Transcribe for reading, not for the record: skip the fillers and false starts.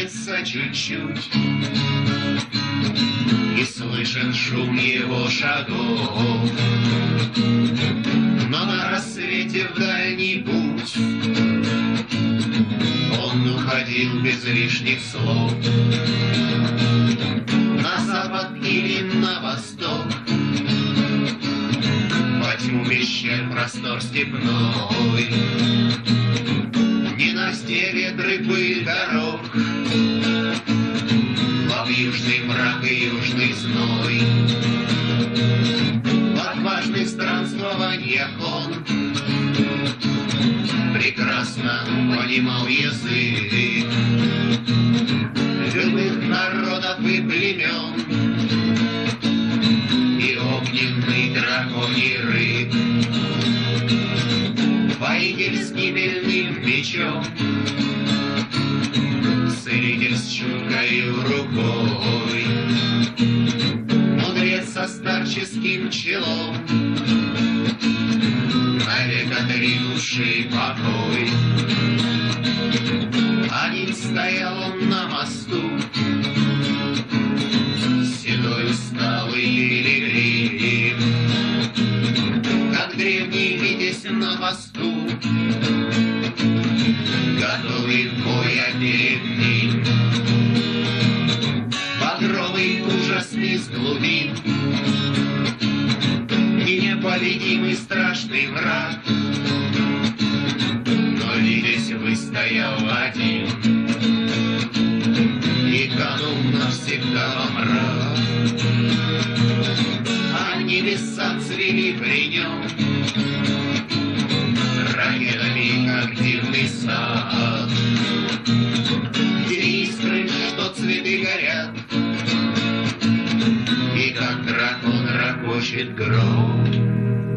клонится чуть-чуть, и слышен шум его шагов. Но на рассвете в дальний путь он уходил без лишних слов. На запад или на восток, во тьму пещер простор степной, ненастье, ветры, пыль дорог, в южный мрак и южный зной. В отважных странствованиях он прекрасно понимал язык любых народов и племен и огненный драконий рык. Воитель с гибельным мечом, целитель с чуткою рукой, мудрец со старческим челом, навек отринувший покой. Один стоял он на мосту, седой усталый пилигрим, как древний витязь на посту, готовый в бой перед ним. Багровый ужас из глубин и непобедимый страшный враг, но витязь выстоял один и канул навсегда во мрак. А небеса цвели при нем ракетами, как дивный сад, где искры, что цветы горят, и как дракон ракочет гром.